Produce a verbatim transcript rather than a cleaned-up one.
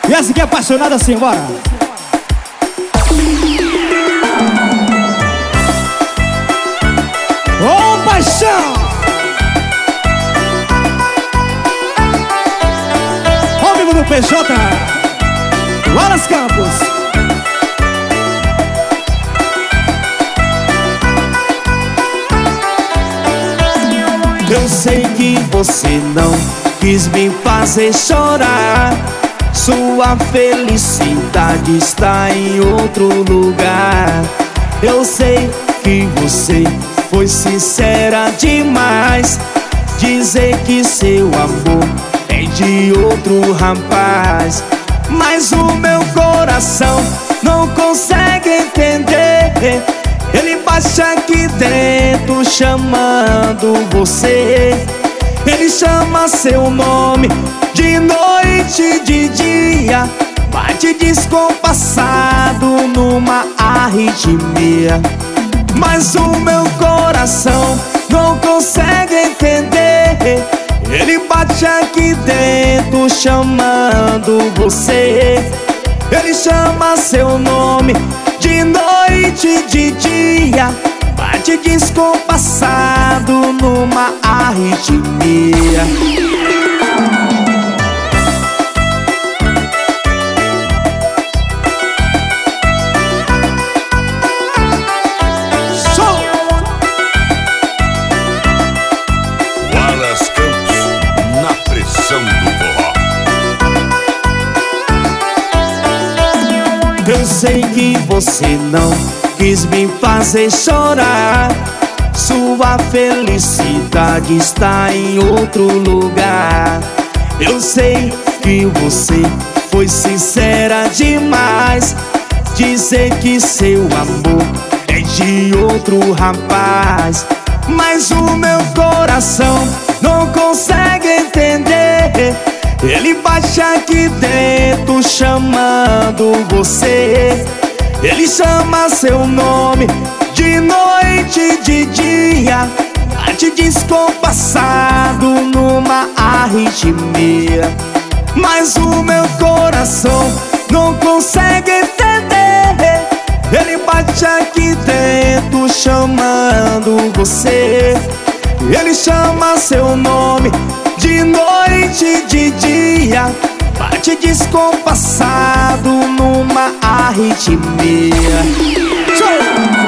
E essa aqui é apaixonada assim, bora. Ô, paixão! Ao vivo do P J Wallace Campos. Eu sei que você não quis me fazer chorar. Sua felicidade está em outro lugar. Eu sei que você foi sincera demais, dizer que seu amor é de outro rapaz. Mas o meu coração não consegue entender. Ele bate aqui dentro chamando você. Ele chama seu nome de noite e de dia, bate descompassado numa arritmia. Mas o meu coração não consegue entender. Ele bate aqui dentro chamando você. Ele chama seu nome de noite e de dia, bate descompassado numa arritmia. Som! Wallace Campos na pressão do forró. Eu sei que você não quis me fazer chorar. Sua felicidade está em outro lugar. Eu sei que você foi sincera demais, dizer que seu amor é de outro rapaz. Mas o meu coração não consegue entender. Ele bate aqui dentro chamando você. Ele chama seu nome de noite e de dia, bate descompassado numa arritmia. Mas o meu coração não consegue entender. Ele bate aqui dentro chamando você. Ele chama seu nome de noite e de dia, bate descompassado numa arritmia. Show!